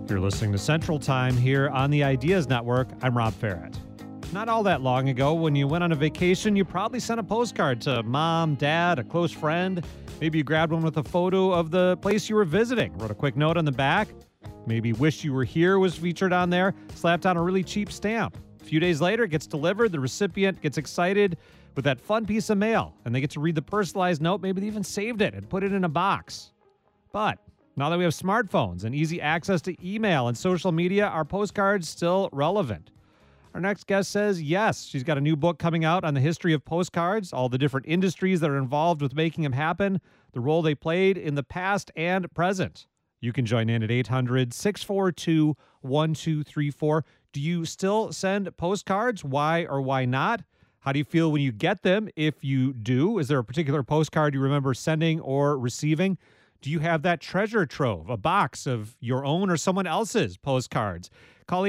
You're listening to Central Time here on the Ideas Network. I'm Rob Farrett. Not all that long ago, when you went on a vacation, you probably sent a postcard to mom, dad, a close friend. Maybe you grabbed one with a photo of the place you were visiting, wrote a quick note on the back. Maybe "Wish You Were Here" was featured on there, slapped on a really cheap stamp. A few days later, it gets delivered. The recipient gets excited with that fun piece of mail, and they get to read the personalized note. Maybe they even saved it and put it in a box. But now that we have smartphones and easy access to email and social media, are postcards still relevant? Our next guest says yes. She's got a new book coming out on the history of postcards, all the different industries that are involved with making them happen, the role they played in the past and present. You can join in at 800-642-1234. Do you still send postcards? Why or why not? How do you feel when you get them? If you do, is there a particular postcard you remember sending or receiving? Do you have that treasure trove, a box of your own or someone else's postcards? Call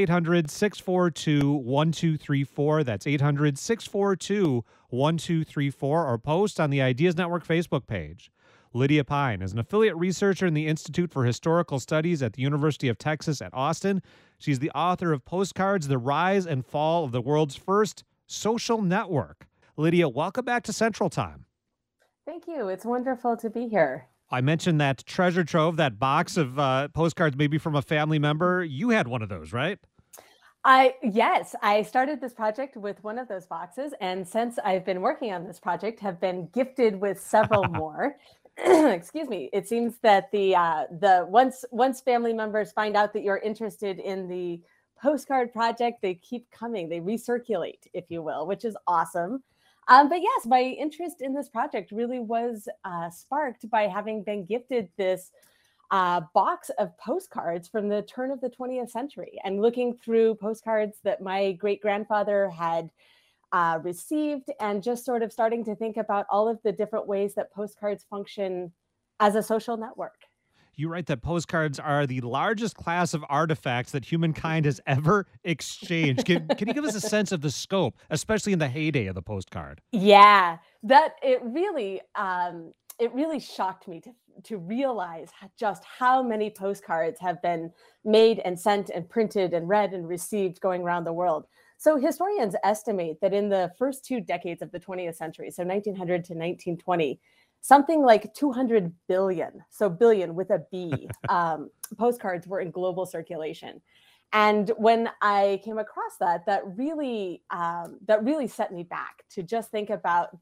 800-642-1234. That's 800-642-1234, or post on the Ideas Network Facebook page. Lydia Pine is an affiliate researcher in the Institute for Historical Studies at the University of Texas at Austin. She's the author of Postcards, The Rise and Fall of the World's First Social Network. Lydia, welcome back to Central Time. Thank you. It's wonderful to be here. I mentioned that treasure trove, that box of postcards maybe from a family member. You had one of those, right? Yes, I started this project with one of those boxes, and since I've been working on this project, have been gifted with several more. Excuse me. It seems that the once family members find out that you're interested in the postcard project, they keep coming. They recirculate, if you will, which is awesome. But yes, my interest in this project really was sparked by having been gifted this box of postcards from the turn of the 20th century, and looking through postcards that my great-grandfather had received, and just sort of starting to think about all of the different ways that postcards function as a social network. You write that postcards are the largest class of artifacts that humankind has ever exchanged. Can you give us a sense of the scope, especially in the heyday of the postcard? Yeah, that it really shocked me to realize just how many postcards have been made and sent and printed and read and received going around the world. So historians estimate that in the first 2 decades of the 20th century, so 1900 to 1920, something like 200 billion, so billion with a B, postcards were in global circulation. And when I came across that really set me back to just think about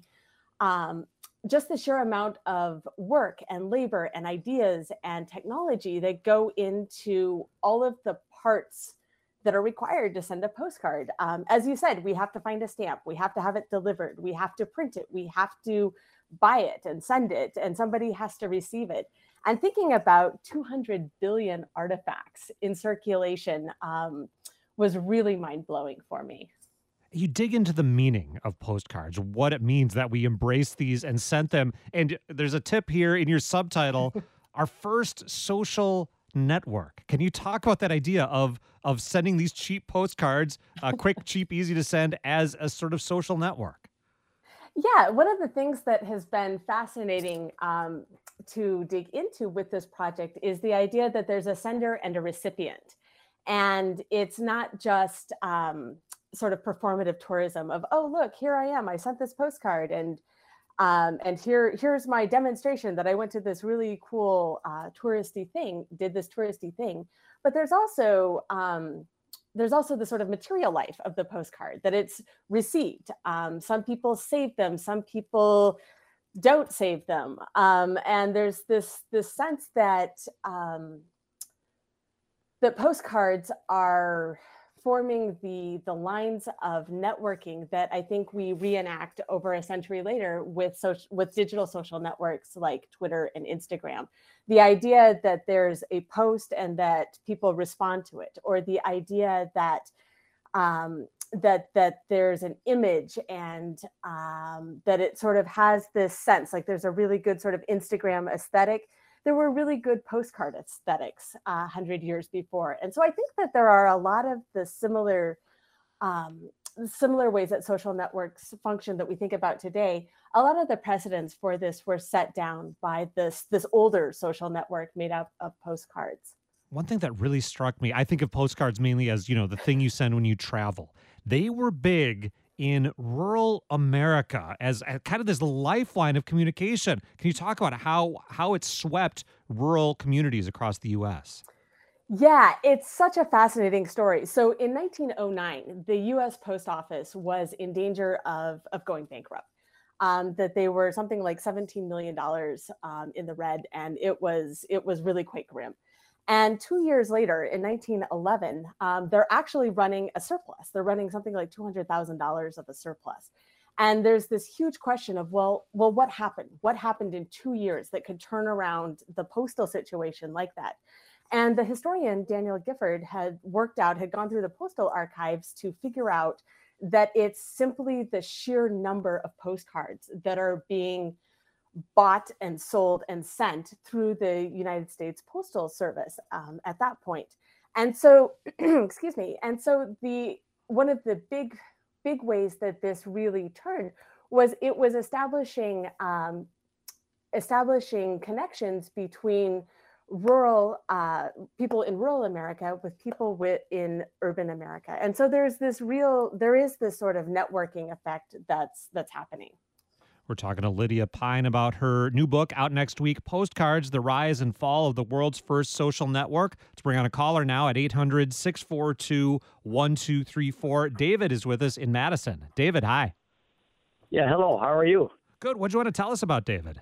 just the sheer amount of work and labor and ideas and technology that go into all of the parts that are required to send a postcard. As you said, we have to find a stamp, we have to have it delivered, we have to print it, we have to buy it and send it, and somebody has to receive it. And thinking about 200 billion artifacts in circulation was really mind-blowing for me. You dig into the meaning of postcards, what it means that we embrace these and sent them. And there's a tip here in your subtitle, our first social network. Can you talk about that idea of sending these cheap postcards, quick, cheap, easy to send, as a sort of social network? Yeah, one of the things that has been fascinating to dig into with this project is the idea that there's a sender and a recipient. And it's not just sort of performative tourism of, oh, look, here I am, I sent this postcard, and here's my demonstration that I went to this really cool touristy thing, did this touristy thing. But there's also the sort of material life of the postcard that it's received. Some people save them, some people don't save them. And there's this sense that postcards are forming the lines of networking that I think we reenact over a century later with digital social networks like Twitter and Instagram. The idea that there's a post and that people respond to it, or the idea that that there's an image and that it sort of has this sense, like there's a really good sort of Instagram aesthetic. There were really good postcard aesthetics 100 years before. And so I think that there are a lot of the similar ways that social networks function that we think about today. A lot of the precedents for this were set down by this older social network made up of postcards. One thing that really struck me, I think of postcards mainly as, the thing you send when you travel. They were big in rural America as kind of this lifeline of communication. Can you talk about how it swept rural communities across the U.S.? Yeah, it's such a fascinating story. So in 1909, the US Post Office was in danger of going bankrupt. That they were something like $17 million in the red, and it was really quite grim. And 2 years later, in 1911, they're actually running a surplus. They're running something like $200,000 of a surplus. And there's this huge question of, well, what happened? What happened in 2 years that could turn around the postal situation like that? And the historian Daniel Gifford had gone through the postal archives to figure out that it's simply the sheer number of postcards that are being bought and sold and sent through the United States Postal Service at that point. And so, excuse me. And so the one of the big ways that this really turned was it was establishing connections between rural people in rural America with people in urban America. And so there is this sort of networking effect that's happening. We're talking to Lydia Pine about her new book out next week, Postcards, The Rise and Fall of the World's First Social Network. Let's bring on a caller now at 800-642-1234. David is with us in Madison. David, hi. Yeah, hello. How are you? Good. What do you want to tell us about David?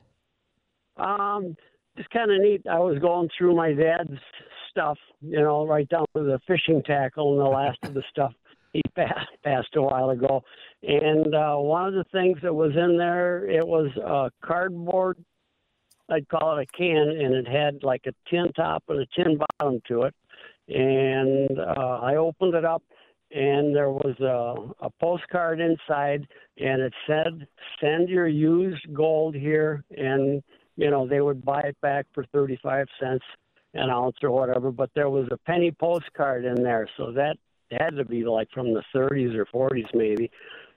Just kind of neat. I was going through my dad's stuff, right down to the fishing tackle and the last of the stuff. He passed a while ago. And one of the things that was in there, it was a cardboard, I'd call it a can, and it had like a tin top and a tin bottom to it. And I opened it up, and there was a postcard inside, and it said, "Send your used gold here," and they would buy it back for 35 cents an ounce or whatever, but there was a penny postcard in there, so that had to be like from the 30s or 40s maybe.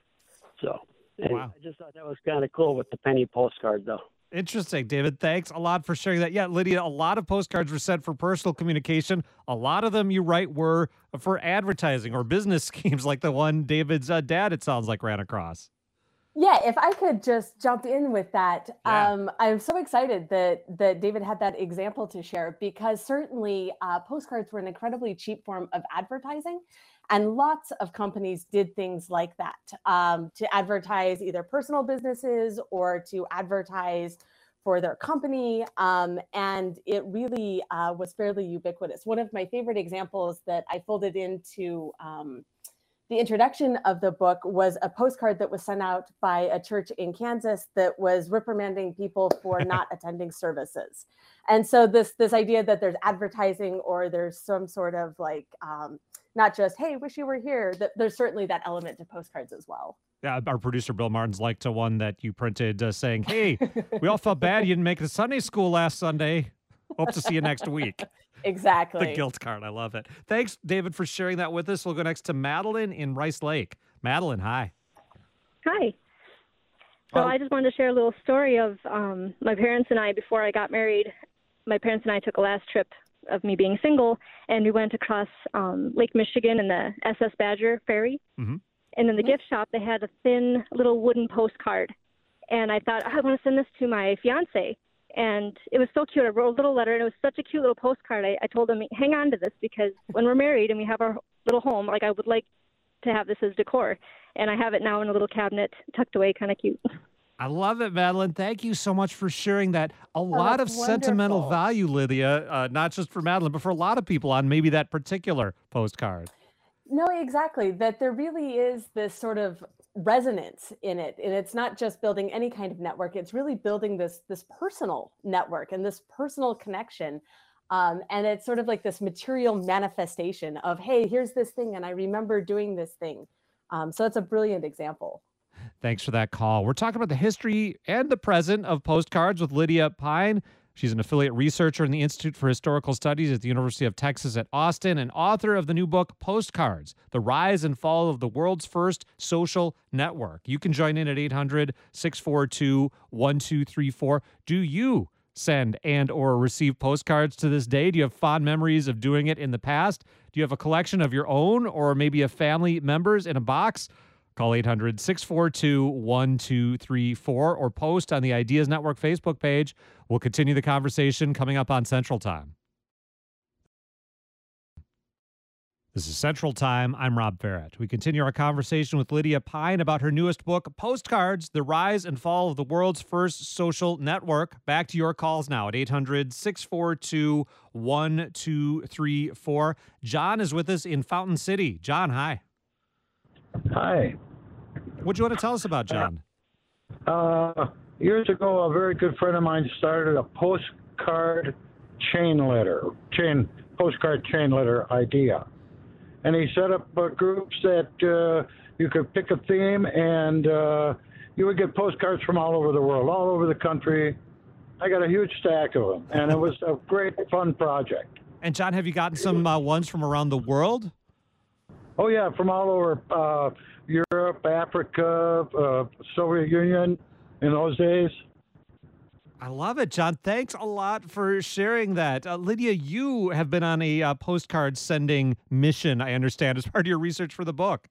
So wow. I just thought that was kind of cool with the penny postcard, though. Interesting, David. Thanks a lot for sharing that. Yeah, Lydia, a lot of postcards were sent for personal communication. A lot of them, you write, were for advertising or business schemes like the one David's dad, it sounds like, ran across. Yeah, if I could just jump in with that. Yeah. I'm so excited that David had that example to share, because certainly postcards were an incredibly cheap form of advertising. And lots of companies did things like that to advertise either personal businesses or to advertise for their company. And it really was fairly ubiquitous. One of my favorite examples that I folded into the introduction of the book was a postcard that was sent out by a church in Kansas that was reprimanding people for not attending services. And so this idea that there's advertising or there's some sort of like, not just, hey, wish you were here, that there's certainly that element to postcards as well. Yeah, our producer Bill Martin's liked to one that you printed saying, "Hey, we all felt bad you didn't make it to Sunday school last Sunday. Hope to see you next week." Exactly. The guilt card. I love it. Thanks, David, for sharing that with us. We'll go next to Madeline in Rice Lake. Madeline, hi. Hi. So I just wanted to share a little story of my parents and I, before I got married. My parents and I took a last trip of me being single, and we went across Lake Michigan in the SS Badger ferry. Mm-hmm. And in the gift shop, they had a thin little wooden postcard. And I thought, I want to send this to my fiance. And it was so cute. I wrote a little letter, and it was such a cute little postcard. I told him, hang on to this, because when we're married and we have our little home, like, I would like to have this as decor. And I have it now in a little cabinet tucked away, kind of cute. I love it, Madeline. Thank you so much for sharing that. A lot of wonderful. sentimental value, Lydia, not just for Madeline, but for a lot of people on maybe that particular postcard. No, exactly. That there really is this sort of resonance in it. And it's not just building any kind of network. It's really building this personal network and this personal connection. And it's sort of like this material manifestation of, hey, here's this thing, and I remember doing this thing. So it's a brilliant example. Thanks for that call. We're talking about the history and the present of postcards with Lydia Pine. She's an affiliate researcher in the Institute for Historical Studies at the University of Texas at Austin and author of the new book, Postcards, The Rise and Fall of the World's First Social Network. You can join in at 800-642-1234. Do you send and or receive postcards to this day? Do you have fond memories of doing it in the past? Do you have a collection of your own or maybe a family members in a box? Call 800-642-1234 or post on the Ideas Network Facebook page. We'll continue the conversation coming up on Central Time. This is Central Time. I'm Rob Barrett. We continue our conversation with Lydia Pine about her newest book, Postcards, The Rise and Fall of the World's First Social Network. Back to your calls now at 800-642-1234. John is with us in Fountain City. John, hi. Hi. What do you want to tell us about, John? Years ago, a very good friend of mine started a postcard chain letter idea. And he set up groups that you could pick a theme, and you would get postcards from all over the world, all over the country. I got a huge stack of them, and it was a great, fun project. And John, have you gotten some ones from around the world? Oh, yeah, from all over Europe, Africa, Soviet Union in those days. I love it, John. Thanks a lot for sharing that. Lydia, you have been on a postcard sending mission, I understand, as part of your research for the book.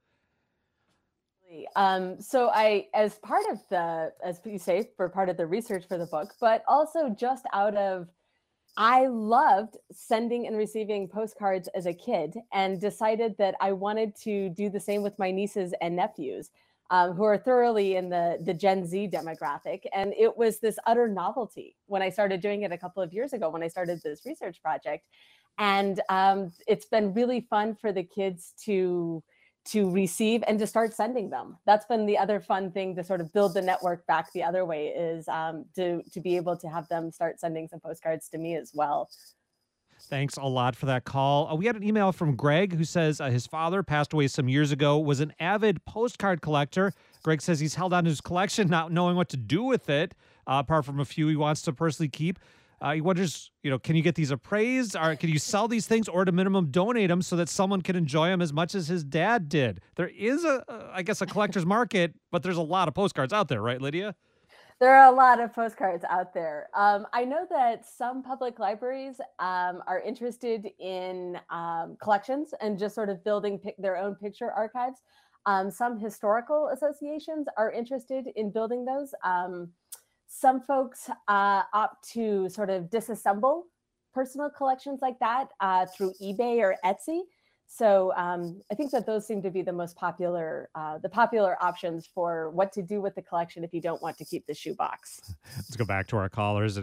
So as part of as you say, for part of the research for the book, but also just I loved sending and receiving postcards as a kid and decided that I wanted to do the same with my nieces and nephews. Who are thoroughly in the Gen Z demographic. And it was this utter novelty when I started doing it a couple of years ago, when I started this research project. And it's been really fun for the kids to receive and to start sending them. That's been the other fun thing, to sort of build the network back the other way, is to be able to have them start sending some postcards to me as well. Thanks a lot for that call. We had an email from Greg who says his father passed away some years ago, was an avid postcard collector. Greg says he's held on to his collection, not knowing what to do with it, apart from a few he wants to personally keep. He wonders, can you get these appraised? Or can you sell these things, or at a minimum donate them so that someone can enjoy them as much as his dad did? There is I guess, a collector's market, but there's a lot of postcards out there, right, Lydia? There are a lot of postcards out there. I know that some public libraries are interested in collections and just sort of building their own picture archives. Some historical associations are interested in building those. Some folks opt to sort of disassemble personal collections like that through eBay or Etsy. So I think that those seem to be the most popular options for what to do with the collection if you don't want to keep the shoebox. Let's go back to our callers at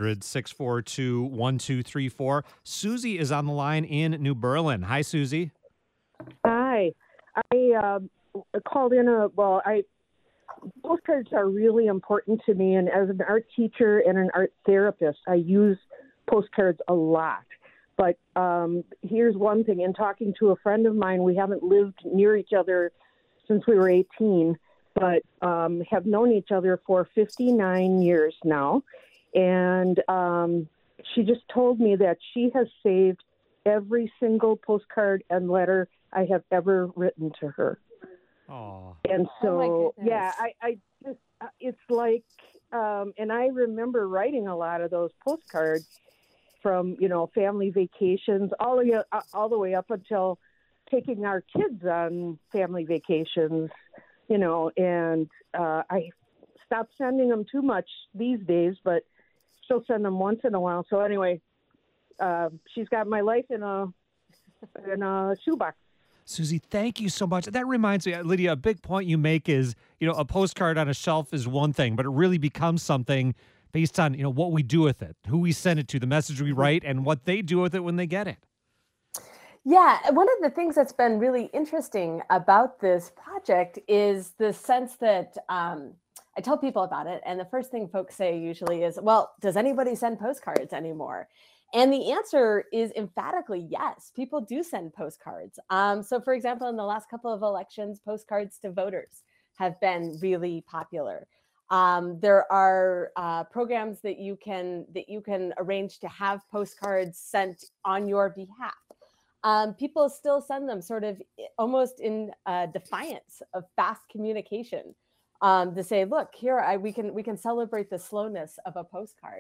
800-642-1234. Susie is on the line in New Berlin. Hi, Susie. Hi. I called in postcards are really important to me, and as an art teacher and an art therapist, I use postcards a lot. But here's one thing. In talking to a friend of mine, we haven't lived near each other since we were 18, but have known each other for 59 years now. And she just told me that she has saved every single postcard and letter I have ever written to her. Aww. And so, oh yeah, I just, it's like, and I remember writing a lot of those postcards from, family vacations, all the way up until taking our kids on family vacations, and I stopped sending them too much these days, but still send them once in a while. So anyway, she's got my life in a shoebox. Susie, thank you so much. That reminds me, Lydia, a big point you make is, a postcard on a shelf is one thing, but it really becomes something based on, what we do with it, who we send it to, the message we write, and what they do with it when they get it. Yeah, one of the things that's been really interesting about this project is the sense that I tell people about it, and the first thing folks say usually is, well, does anybody send postcards anymore? And the answer is emphatically yes. People do send postcards. So, for example, in the last couple of elections, postcards to voters have been really popular. There are programs that you can arrange to have postcards sent on your behalf. People still send them sort of almost in defiance of fast communication, to say, look, here we can celebrate the slowness of a postcard.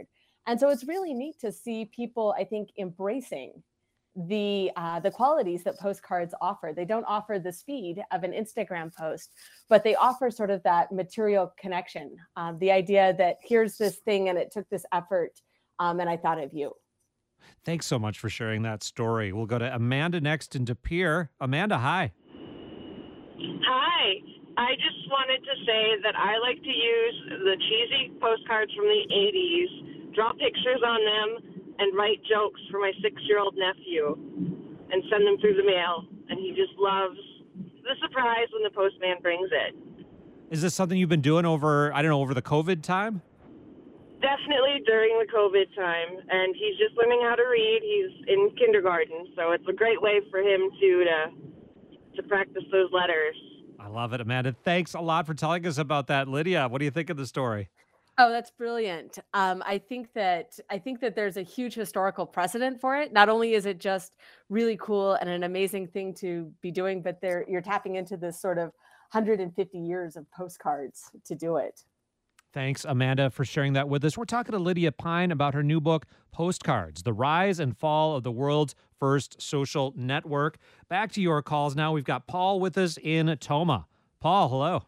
And so it's really neat to see people, I think, embracing the qualities that postcards offer. They don't offer the speed of an Instagram post, but they offer sort of that material connection. The idea that here's this thing and it took this effort, and I thought of you. Thanks so much for sharing that story. We'll go to Amanda next in De Pere. Amanda, hi. Hi. I just wanted to say that I like to use the cheesy postcards from the 80s, draw pictures on them, and write jokes for my 6-year-old nephew and send them through the mail. And he just loves the surprise when the postman brings it. Is this something you've been doing over the COVID time? Definitely during the COVID time. And he's just learning how to read. He's in kindergarten, so it's a great way for him to practice those letters. I love it, Amanda. Thanks a lot for telling us about that. Lydia, what do you think of the story? Oh, that's brilliant. I think that there's a huge historical precedent for it. Not only is it just really cool and an amazing thing to be doing, but you're tapping into this sort of 150 years of postcards to do it. Thanks, Amanda, for sharing that with us. We're talking to Lydia Pine about her new book, Postcards, The Rise and Fall of the World's First Social Network. Back to your calls now. We've got Paul with us in Tomah. Paul, hello.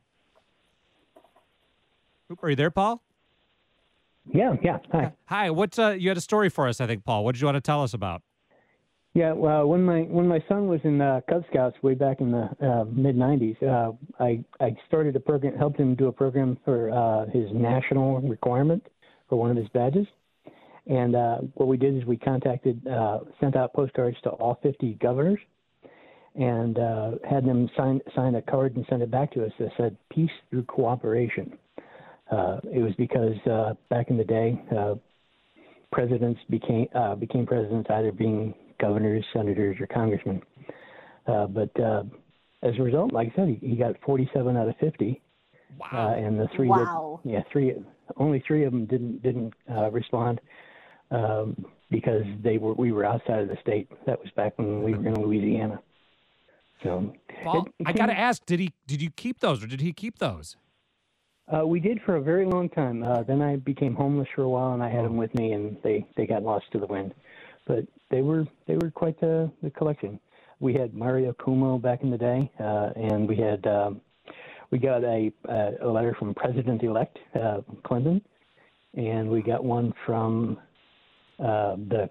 Are you there, Paul? Yeah. Hi. Hi. What you had a story for us, I think, Paul. What did you want to tell us about? Yeah. Well, when my son was in Cub Scouts way back in the mid '90s, I started a program, helped him do a program for his national requirement for one of his badges. And what we did is we sent out postcards to all 50 governors, and had them sign a card and send it back to us that said "Peace through cooperation." It was because back in the day, presidents became presidents either being governors, senators, or congressmen. But as a result, like I said, he got 47 out of 50. Wow. And the three only three of them didn't respond because we were outside of the state. That was back when we were in Louisiana. So, Paul, I got to ask, did you keep those, or did he keep those? We did for a very long time. Then I became homeless for a while, and I had them with me, and they got lost to the wind. But they were quite the collection. We had Mario Cuomo back in the day, and we got a letter from President-elect Clinton, and we got one from the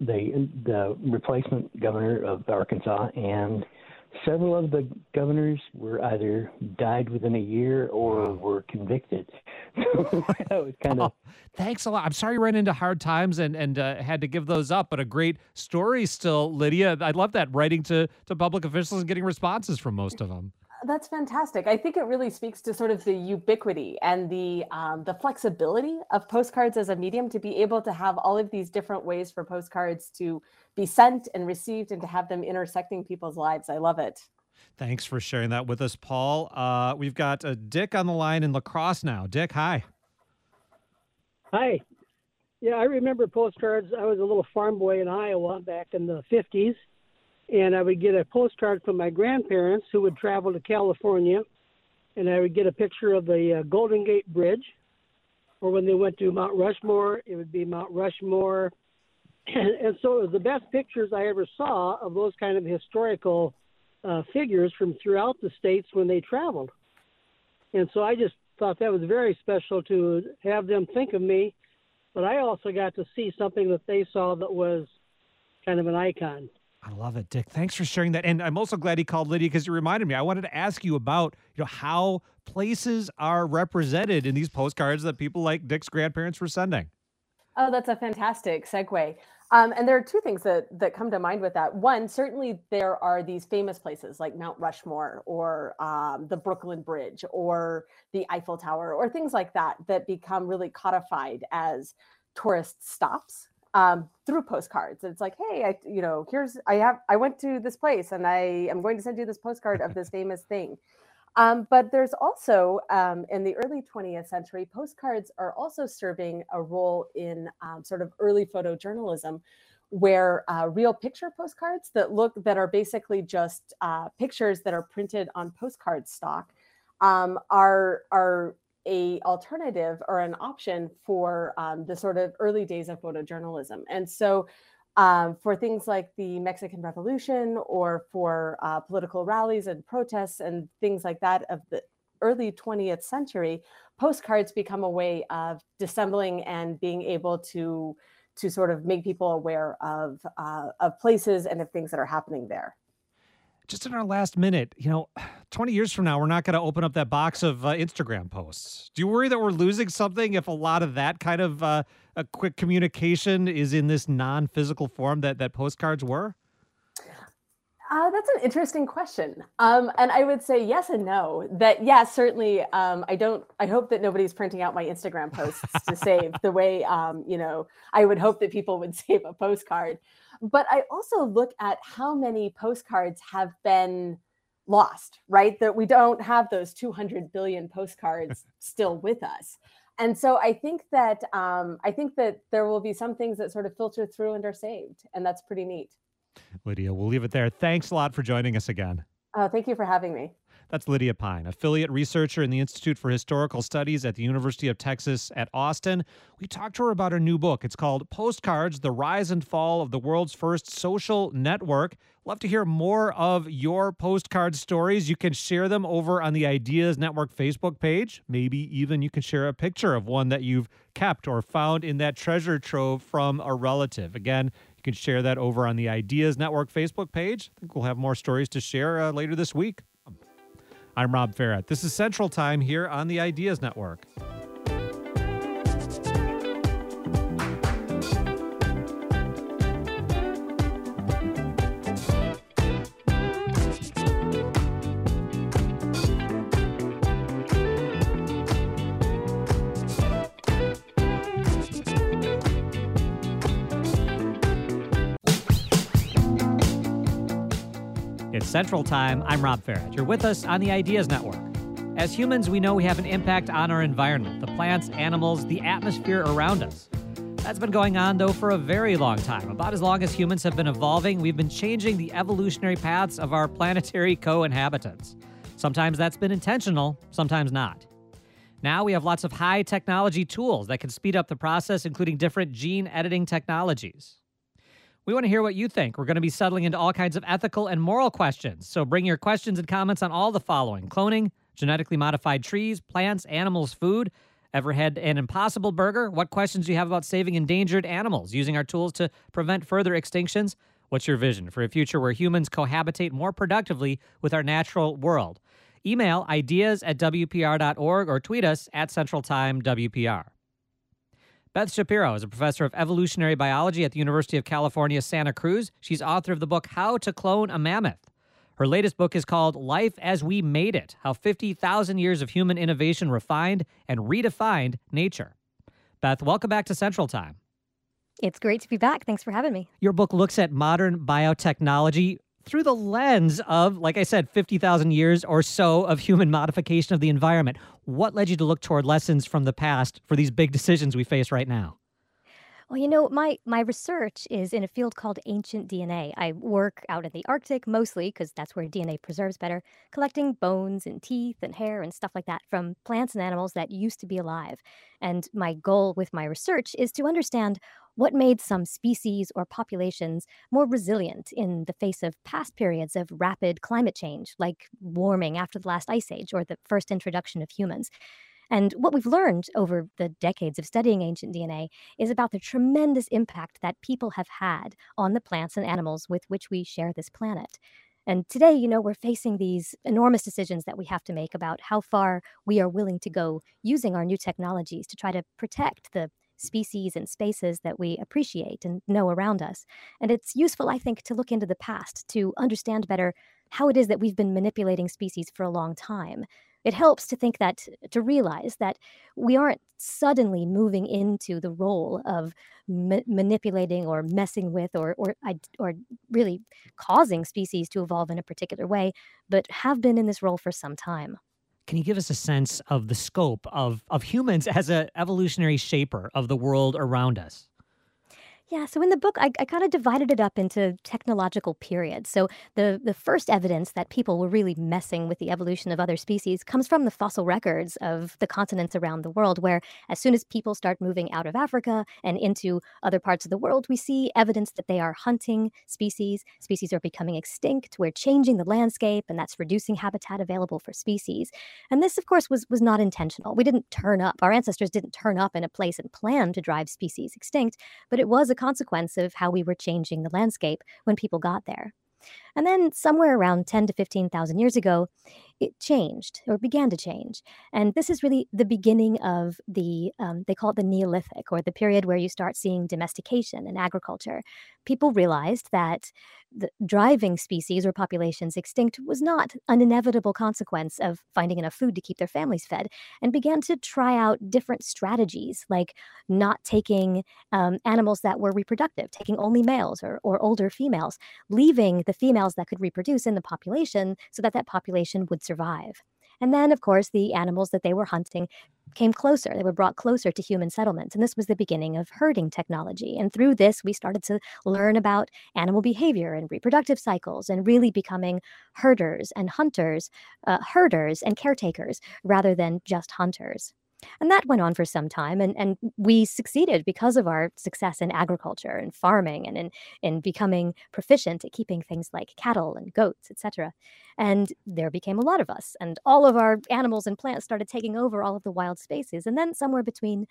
replacement governor of Arkansas, and several of the governors were either died within a year or were convicted. That was kind of. Thanks a lot. I'm sorry you ran into hard times and had to give those up, but a great story still, Lydia. I love that, writing to public officials and getting responses from most of them. That's fantastic. I think it really speaks to sort of the ubiquity and the flexibility of postcards as a medium, to be able to have all of these different ways for postcards to be sent and received and to have them intersecting people's lives. I love it. Thanks for sharing that with us, Paul. We've got Dick on the line in La Crosse now. Dick, hi. Hi. Yeah, I remember postcards. I was a little farm boy in Iowa back in the 50s. And I would get a postcard from my grandparents who would travel to California, and I would get a picture of the Golden Gate Bridge, or when they went to Mount Rushmore, it would be Mount Rushmore. And so it was the best pictures I ever saw of those kind of historical figures from throughout the states when they traveled. And so I just thought that was very special to have them think of me, but I also got to see something that they saw that was kind of an icon. I love it, Dick. Thanks for sharing that. And I'm also glad he called Lydia, because you reminded me. I wanted to ask you about, how places are represented in these postcards that people like Dick's grandparents were sending. Oh, that's a fantastic segue. And there are two things that come to mind with that. One, certainly there are these famous places like Mount Rushmore, or the Brooklyn Bridge, or the Eiffel Tower, or things like that become really codified as tourist stops. Through postcards. It's like, hey, I went to this place and I am going to send you this postcard of this famous thing. But there's also, in the early 20th century, postcards are also serving a role in sort of early photojournalism, where real picture postcards that are basically just pictures that are printed on postcard stock are a alternative or an option for the sort of early days of photojournalism. And so for things like the Mexican Revolution or for political rallies and protests and things like that of the early 20th century, postcards become a way of dissembling and being able to sort of make people aware of places and of things that are happening there. Just in our last minute, 20 years from now, we're not going to open up that box of Instagram posts. Do you worry that we're losing something if a lot of that kind of a quick communication is in this non-physical form that postcards were? That's an interesting question. And I would say yes and no. That, yes, certainly, I hope that nobody's printing out my Instagram posts to save the way, I would hope that people would save a postcard. But I also look at how many postcards have been lost, right? That we don't have those 200 billion postcards still with us. And so I think that there will be some things that sort of filter through and are saved. And that's pretty neat. Lydia, we'll leave it there. Thanks a lot for joining us again. Oh, thank you for having me. That's Lydia Pine, affiliate researcher in the Institute for Historical Studies at the University of Texas at Austin. We talked to her about her new book. It's called Postcards, The Rise and Fall of the World's First Social Network. Love to hear more of your postcard stories. You can share them over on the Ideas Network Facebook page. Maybe even you can share a picture of one that you've kept or found in that treasure trove from a relative. Again, you can share that over on the Ideas Network Facebook page. I think we'll have more stories to share later this week. I'm Rob Ferret. This is Central Time here on the Ideas Network. It's Central Time. I'm Rob Ferret. You're with us on the Ideas Network. As humans, we know we have an impact on our environment, the plants, animals, the atmosphere around us. That's been going on, though, for a very long time. About as long as humans have been evolving, we've been changing the evolutionary paths of our planetary co-inhabitants. Sometimes that's been intentional, sometimes not. Now we have lots of high technology tools that can speed up the process, including different gene editing technologies. We want to hear what you think. We're going to be settling into all kinds of ethical and moral questions. So bring your questions and comments on all the following: cloning, genetically modified trees, plants, animals, food. Ever had an impossible burger? What questions do you have about saving endangered animals, using our tools to prevent further extinctions? What's your vision for a future where humans cohabitate more productively with our natural world? Email ideas@wpr.org or tweet us at CentralTimeWPR. Beth Shapiro is a professor of evolutionary biology at the University of California, Santa Cruz. She's author of the book How to Clone a Mammoth. Her latest book is called Life as We Made It: How 50,000 Years of Human Innovation Refined and Redefined Nature. Beth, welcome back to Central Time. It's great to be back. Thanks for having me. Your book looks at modern biotechnology through the lens of, like I said, 50,000 years or so of human modification of the environment. What led you to look toward lessons from the past for these big decisions we face right now? Well, my research is in a field called ancient DNA. I work out in the Arctic mostly because that's where DNA preserves better, collecting bones and teeth and hair and stuff like that from plants and animals that used to be alive. And my goal with my research is to understand what made some species or populations more resilient in the face of past periods of rapid climate change, like warming after the last ice age or the first introduction of humans. And what we've learned over the decades of studying ancient DNA is about the tremendous impact that people have had on the plants and animals with which we share this planet. And today, we're facing these enormous decisions that we have to make about how far we are willing to go using our new technologies to try to protect the species and spaces that we appreciate and know around us. And it's useful, I think, to look into the past to understand better how it is that we've been manipulating species for a long time. It helps to realize that we aren't suddenly moving into the role of manipulating or messing with or really causing species to evolve in a particular way, but have been in this role for some time. Can you give us a sense of the scope of humans as an evolutionary shaper of the world around us? Yeah, so in the book, I kind of divided it up into technological periods. So the first evidence that people were really messing with the evolution of other species comes from the fossil records of the continents around the world, where as soon as people start moving out of Africa and into other parts of the world, we see evidence that they are hunting species. Species are becoming extinct. We're changing the landscape, and that's reducing habitat available for species. And this, of course, was not intentional. We didn't turn up. Our ancestors didn't turn up in a place and plan to drive species extinct, but it was a consequence of how we were changing the landscape when people got there. And then somewhere around 10 to 15,000 years ago, it changed or began to change. And this is really the beginning of they call it the Neolithic, or the period where you start seeing domestication and agriculture. People realized that driving species or populations extinct was not an inevitable consequence of finding enough food to keep their families fed, and began to try out different strategies, like not taking animals that were reproductive, taking only males or older females, leaving the females that could reproduce in the population so that that population would survive. And then, of course, the animals that they were hunting came closer. They were brought closer to human settlements. And this was the beginning of herding technology. And through this, we started to learn about animal behavior and reproductive cycles, and really becoming herders and hunters, herders and caretakers rather than just hunters. And that went on for some time, and we succeeded because of our success in agriculture and farming, and in becoming proficient at keeping things like cattle and goats, etc. And there became a lot of us, and all of our animals and plants started taking over all of the wild spaces. And then somewhere between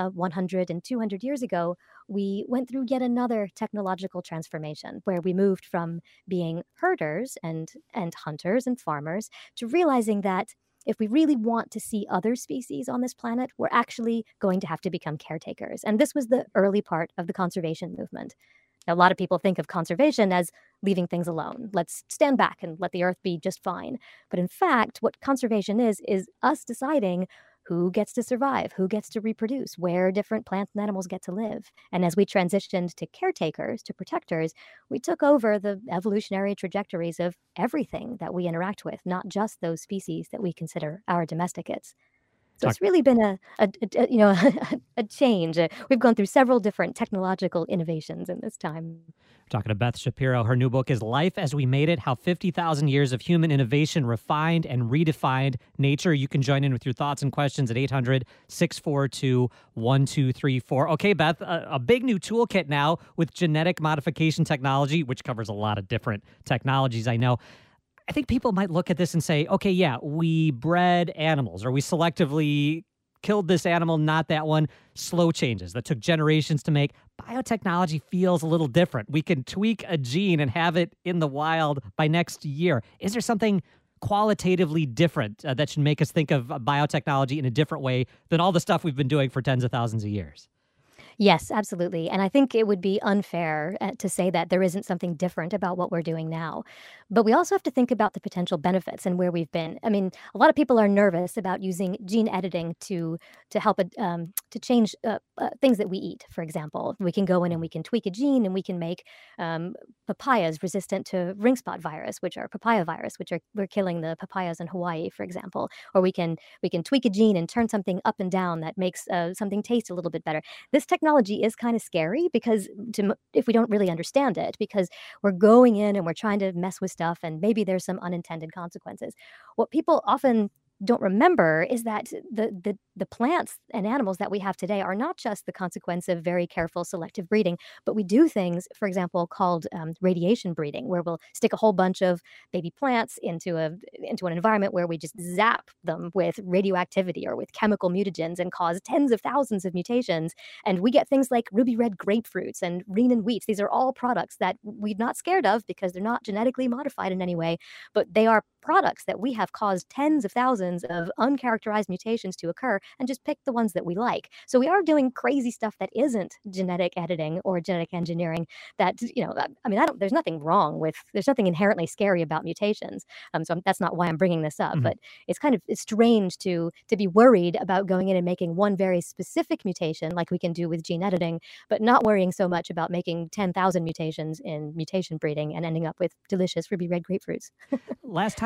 100 and 200 years ago, we went through yet another technological transformation, where we moved from being herders and hunters and farmers to realizing that if we really want to see other species on this planet, we're actually going to have to become caretakers. And this was the early part of the conservation movement. Now, a lot of people think of conservation as leaving things alone. Let's stand back and let the earth be just fine. But in fact, what conservation is us deciding who gets to survive, who gets to reproduce, where different plants and animals get to live. And as we transitioned to caretakers, to protectors, we took over the evolutionary trajectories of everything that we interact with, not just those species that we consider our domesticates. So it's really been a change. We've gone through several different technological innovations in this time. We're talking to Beth Shapiro. Her new book is Life as We Made It: How 50,000 Years of Human Innovation Refined and Redefined Nature. You can join in with your thoughts and questions at 800-642-1234. Okay, Beth, a big new toolkit now with genetic modification technology, which covers a lot of different technologies, I know. I think people might look at this and say, okay, yeah, we bred animals, or we selectively killed this animal, not that one. Slow changes that took generations to make. Biotechnology feels a little different. We can tweak a gene and have it in the wild by next year. Is there something qualitatively different that should make us think of biotechnology in a different way than all the stuff we've been doing for tens of thousands of years? Yes, absolutely. And I think it would be unfair to say that there isn't something different about what we're doing now. But we also have to think about the potential benefits and where we've been. I mean, a lot of people are nervous about using gene editing to help to change things that we eat. For example, we can go in and we can tweak a gene, and we can make papayas resistant to ring spot virus, which are papaya virus, which we're killing the papayas in Hawaii, for example. Or we can tweak a gene and turn something up and down that makes something taste a little bit better. This technology is kind of scary because if we don't really understand it, because we're going in and we're trying to mess with stuff, and maybe there's some unintended consequences. What people often don't remember is that the plants and animals that we have today are not just the consequence of very careful selective breeding, but we do things, for example, called radiation breeding, where we'll stick a whole bunch of baby plants into an environment where we just zap them with radioactivity or with chemical mutagens and cause tens of thousands of mutations. And we get things like ruby red grapefruits and Renan wheats. These are all products that we're not scared of because they're not genetically modified in any way, but they are products that we have caused tens of thousands of uncharacterized mutations to occur, and just pick the ones that we like. So we are doing crazy stuff that isn't genetic editing or genetic engineering. That, I mean, there's nothing wrong with, there's nothing inherently scary about mutations. So that's not why I'm bringing this up, but it's strange to be worried about going in and making one very specific mutation like we can do with gene editing, but not worrying so much about making 10,000 mutations in mutation breeding and ending up with delicious ruby red grapefruits. Last time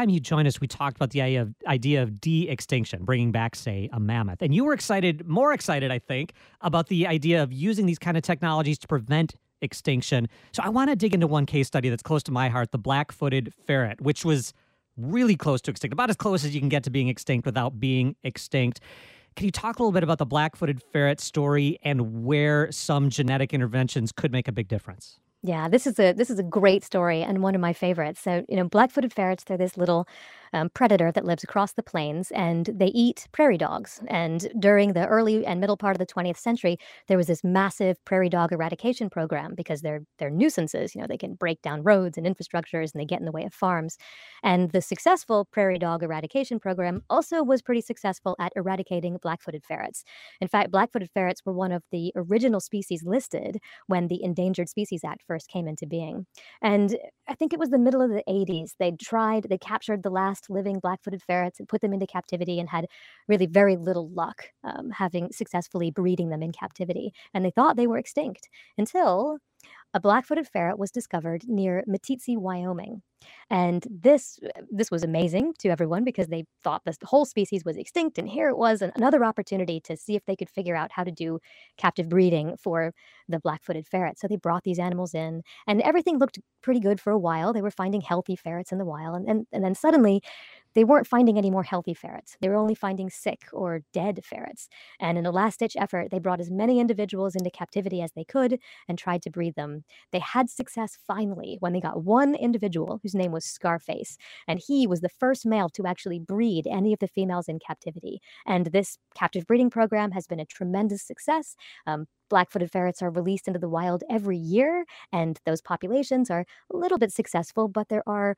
time you joined us, we talked about the idea of de-extinction, bringing back, say, a mammoth. And you were more excited, I think, about the idea of using these kind of technologies to prevent extinction. So I want to dig into one case study that's close to my heart, the black-footed ferret, which was really close to extinct, about as close as you can get to being extinct without being extinct. Can you talk a little bit about the black-footed ferret story and where some genetic interventions could make a big difference? Yeah, this is a great story and one of my favorites. So, black-footed ferrets, they're this little predator that lives across the plains, and they eat prairie dogs. And during the early and middle part of the 20th century, there was this massive prairie dog eradication program because they're nuisances. They can break down roads and infrastructures, and they get in the way of farms. And the successful prairie dog eradication program also was pretty successful at eradicating black-footed ferrets. In fact, black-footed ferrets were one of the original species listed when the Endangered Species Act first came into being. And I think it was the middle of the 80s. They captured the last living black-footed ferrets and put them into captivity and had really very little luck having successfully breeding them in captivity. And they thought they were extinct until a black-footed ferret was discovered near Meeteetse, Wyoming. And this was amazing to everyone because they thought this whole species was extinct. And here it was, another opportunity to see if they could figure out how to do captive breeding for the black-footed ferret. So they brought these animals in, and everything looked pretty good for a while. They were finding healthy ferrets in the wild. And then suddenly, they weren't finding any more healthy ferrets. They were only finding sick or dead ferrets. And in a last-ditch effort, they brought as many individuals into captivity as they could and tried to breed them. They had success finally when they got one individual whose name was Scarface. And he was the first male to actually breed any of the females in captivity. And this captive breeding program has been a tremendous success. Black-footed ferrets are released into the wild every year, and those populations are a little bit successful, but there's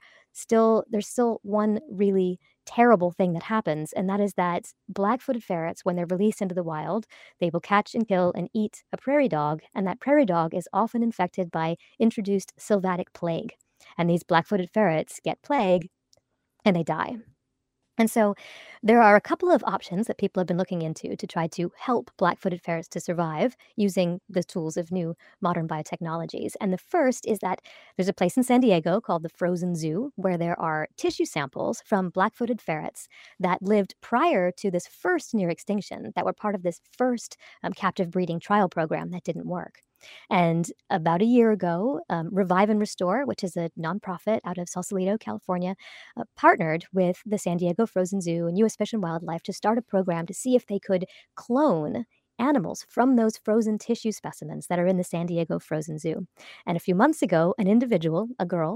still one really terrible thing that happens, and that is that black-footed ferrets, when they're released into the wild, they will catch and kill and eat a prairie dog, and that prairie dog is often infected by introduced sylvatic plague. And these black-footed ferrets get plague, and they die. And so there are a couple of options that people have been looking into to try to help black-footed ferrets to survive using the tools of new modern biotechnologies. And the first is that there's a place in San Diego called the Frozen Zoo where there are tissue samples from black-footed ferrets that lived prior to this first near extinction, that were part of this first captive breeding trial program that didn't work. And about a year ago, Revive and Restore, which is a nonprofit out of Sausalito, California, partnered with the San Diego Frozen Zoo and U.S. Fish and Wildlife to start a program to see if they could clone animals from those frozen tissue specimens that are in the San Diego Frozen Zoo. And a few months ago, an individual,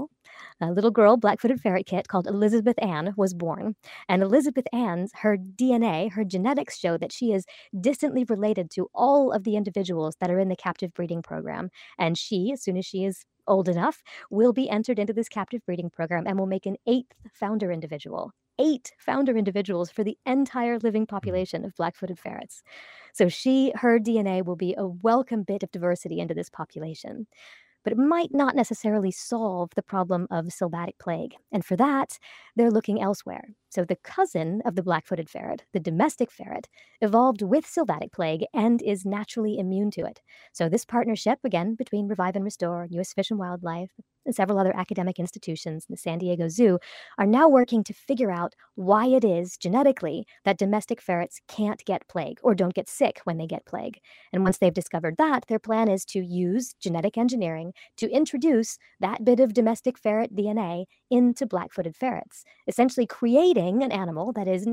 a little girl, black-footed ferret kit called Elizabeth Ann was born. And Elizabeth Ann's, her DNA, her genetics show that she is distantly related to all of the individuals that are in the captive breeding program. And she, as soon as she is old enough, will be entered into this captive breeding program and will make an 8th founder individual. 8 founder individuals for the entire living population of black-footed ferrets. So her DNA will be a welcome bit of diversity into this population. But it might not necessarily solve the problem of sylvatic plague. And for that, they're looking elsewhere. So the cousin of the black-footed ferret, the domestic ferret, evolved with sylvatic plague and is naturally immune to it. So this partnership, again, between Revive and Restore, U.S. Fish and Wildlife, and several other academic institutions in the San Diego Zoo, are now working to figure out why it is genetically that domestic ferrets can't get plague or don't get sick when they get plague. And once they've discovered that, their plan is to use genetic engineering to introduce that bit of domestic ferret DNA into black-footed ferrets, essentially creating an animal that is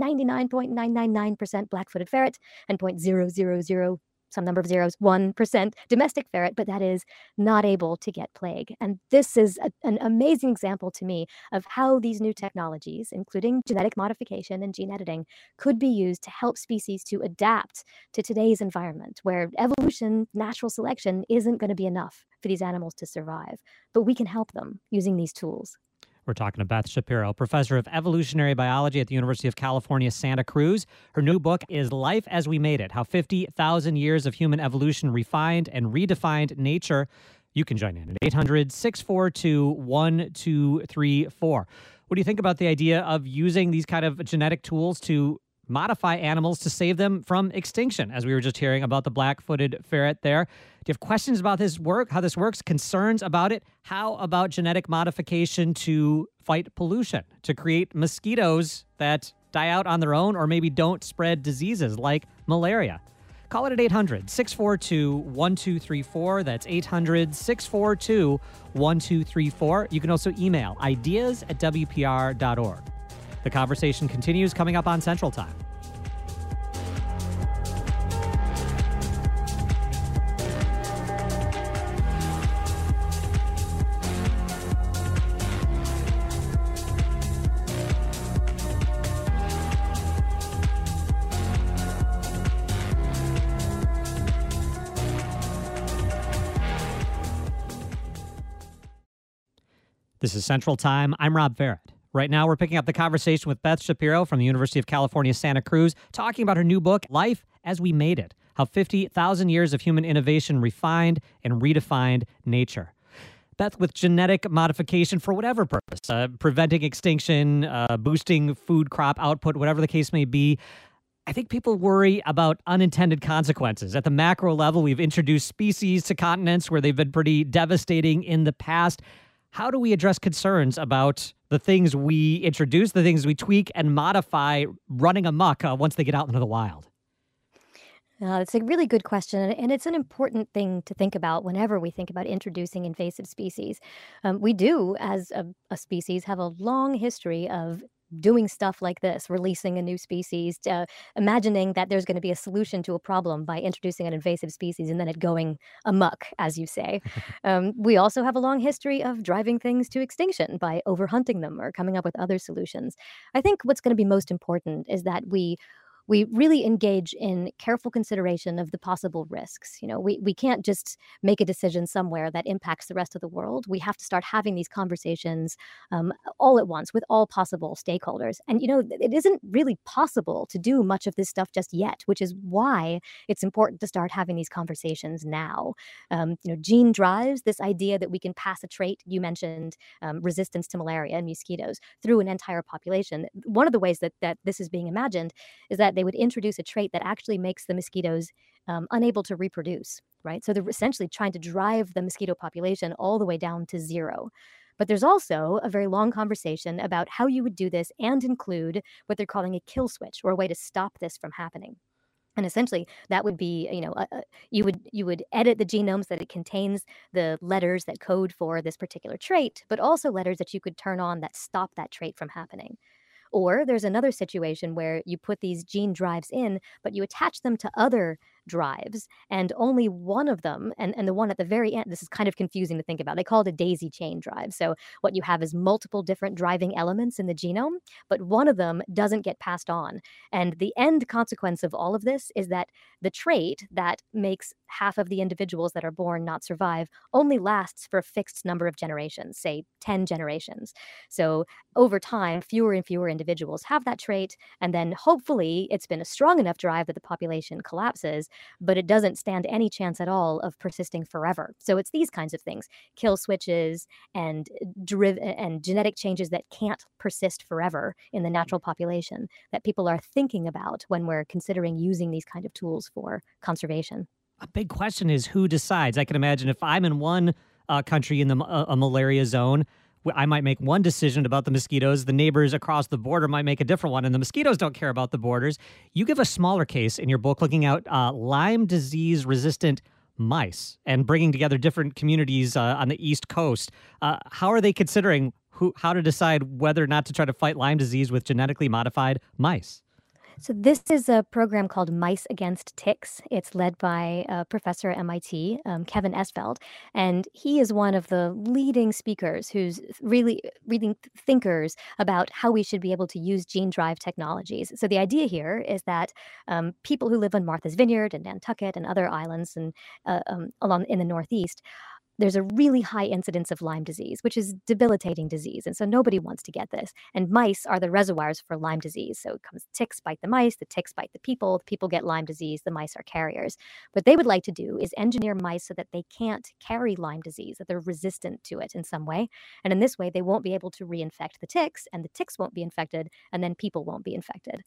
99.999% black-footed ferret and 0.000 some number of zeros, 1% domestic ferret, but that is not able to get plague. And this is an amazing example to me of how these new technologies, including genetic modification and gene editing, could be used to help species to adapt to today's environment, where evolution, natural selection isn't going to be enough for these animals to survive. But we can help them using these tools. We're talking to Beth Shapiro, professor of evolutionary biology at the University of California, Santa Cruz. Her new book is Life as We Made It, How 50,000 Years of Human Evolution Refined and Redefined Nature. You can join in at 800-642-1234. What do you think about the idea of using these kind of genetic tools to modify animals to save them from extinction, as we were just hearing about the black-footed ferret there. Do you have questions about this work, how this works, concerns about it? How about genetic modification to fight pollution, to create mosquitoes that die out on their own or maybe don't spread diseases like malaria? Call it at 800-642-1234. That's 800-642-1234. You can also email ideas@wpr.org. The conversation continues coming up on Central Time. This is Central Time. I'm Rob Farrett. Right now, we're picking up the conversation with Beth Shapiro from the University of California, Santa Cruz, talking about her new book, Life as We Made It, How 50,000 Years of Human Innovation Refined and Redefined Nature. Beth, with genetic modification for whatever purpose, preventing extinction, boosting food crop output, whatever the case may be, I think people worry about unintended consequences. At the macro level, we've introduced species to continents where they've been pretty devastating in the past. How do we address concerns about the things we introduce, the things we tweak and modify running amok once they get out into the wild? It's a really good question, and it's an important thing to think about whenever we think about introducing invasive species. We do, as a species, have a long history of doing stuff like this, releasing a new species, imagining that there's going to be a solution to a problem by introducing an invasive species and then it going amok, as you say. We also have a long history of driving things to extinction by overhunting them or coming up with other solutions. I think what's going to be most important is that we really engage in careful consideration of the possible risks. You know, we can't just make a decision somewhere that impacts the rest of the world. We have to start having these conversations all at once with all possible stakeholders. And, you know, it isn't really possible to do much of this stuff just yet, which is why it's important to start having these conversations now. You know, gene drives, this idea that we can pass a trait, you mentioned resistance to malaria and mosquitoes, through an entire population. One of the ways that this is being imagined is that they would introduce a trait that actually makes the mosquitoes unable to reproduce, right? So they're essentially trying to drive the mosquito population all the way down to zero. But there's also a very long conversation about how you would do this and include what they're calling a kill switch, or a way to stop this from happening. And essentially, that would be, you know, you would edit the genome so that it contains the letters that code for this particular trait, but also letters that you could turn on that stop that trait from happening. Or there's another situation where you put these gene drives in, but you attach them to other drives, and only one of them, and the one at the very end, this is kind of confusing to think about. They call it a daisy chain drive. So what you have is multiple different driving elements in the genome, but one of them doesn't get passed on. And the end consequence of all of this is that the trait that makes half of the individuals that are born not survive only lasts for a fixed number of generations, say 10 generations. So over time, fewer and fewer individuals have that trait, and then hopefully it's been a strong enough drive that the population collapses, but it doesn't stand any chance at all of persisting forever. So it's these kinds of things, kill switches and genetic changes that can't persist forever in the natural population, that people are thinking about when we're considering using these kind of tools for conservation. A big question is who decides. I can imagine if I'm in one country in a malaria zone, I might make one decision about the mosquitoes. The neighbors across the border might make a different one, and the mosquitoes don't care about the borders. You give a smaller case in your book looking at Lyme disease-resistant mice and bringing together different communities on the East Coast. How are they considering how to decide whether or not to try to fight Lyme disease with genetically modified mice? So this is a program called Mice Against Ticks. It's led by a professor at MIT, Kevin Esveld, and he is one of the leading speakers who's really thinkers about how we should be able to use gene drive technologies. So the idea here is that people who live on Martha's Vineyard and Nantucket and other islands and along in the Northeast, there's a really high incidence of Lyme disease, which is debilitating disease. And so nobody wants to get this. And mice are the reservoirs for Lyme disease. So it comes, ticks bite the mice, the ticks bite the people get Lyme disease, the mice are carriers. What they would like to do is engineer mice so that they can't carry Lyme disease, that they're resistant to it in some way. And in this way, they won't be able to reinfect the ticks, and the ticks won't be infected, and then people won't be infected.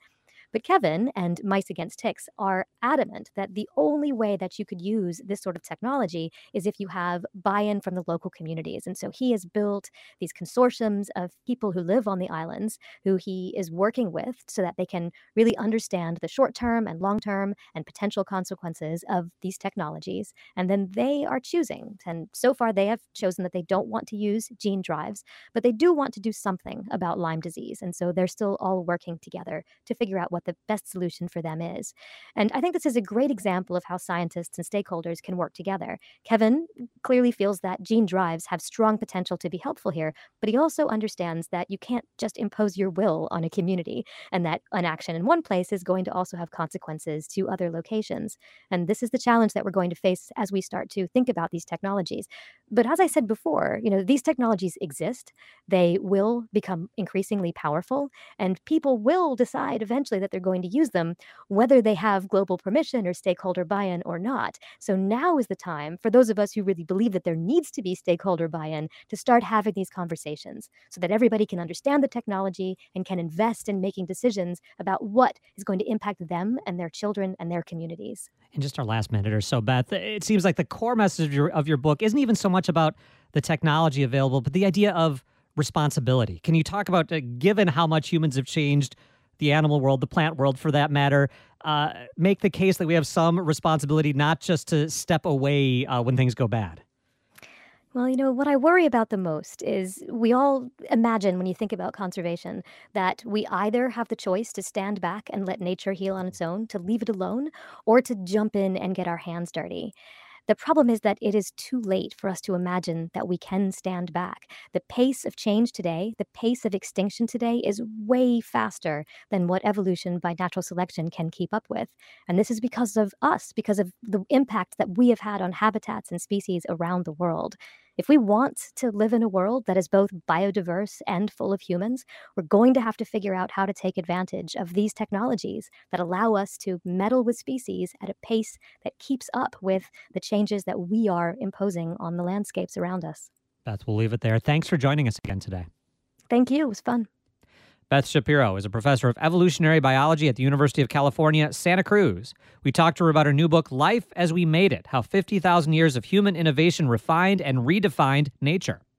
But Kevin and Mice Against Ticks are adamant that the only way that you could use this sort of technology is if you have buy-in from the local communities. And so he has built these consortiums of people who live on the islands who he is working with so that they can really understand the short-term and long-term and potential consequences of these technologies. And then they are choosing. And so far, they have chosen that they don't want to use gene drives, but they do want to do something about Lyme disease. And so they're still all working together to figure out what the best solution for them is. And I think this is a great example of how scientists and stakeholders can work together. Kevin clearly feels that gene drives have strong potential to be helpful here, but he also understands that you can't just impose your will on a community and that an action in one place is going to also have consequences to other locations. And this is the challenge that we're going to face as we start to think about these technologies. But as I said before, these technologies exist. They will become increasingly powerful, and people will decide eventually that they're going to use them, whether they have global permission or stakeholder buy-in or not. So now is the time for those of us who really believe that there needs to be stakeholder buy-in to start having these conversations so that everybody can understand the technology and can invest in making decisions about what is going to impact them and their children and their communities. In just our last minute or so, Beth, it seems like the core message of your book isn't even so much about the technology available, but the idea of responsibility. Can you talk about, given how much humans have changed the animal world, the plant world for that matter, make the case that we have some responsibility not just to step away when things go bad? Well, what I worry about the most is we all imagine when you think about conservation that we either have the choice to stand back and let nature heal on its own, to leave it alone, or to jump in and get our hands dirty. The problem is that it is too late for us to imagine that we can stand back. The pace of change today, the pace of extinction today is way faster than what evolution by natural selection can keep up with. And this is because of us, because of the impact that we have had on habitats and species around the world. If we want to live in a world that is both biodiverse and full of humans, we're going to have to figure out how to take advantage of these technologies that allow us to meddle with species at a pace that keeps up with the changes that we are imposing on the landscapes around us. Beth, we'll leave it there. Thanks for joining us again today. Thank you. It was fun. Beth Shapiro is a professor of evolutionary biology at the University of California, Santa Cruz. We talked to her about her new book, Life as We Made It: How 50,000 Years of Human Innovation Refined and Redefined Nature.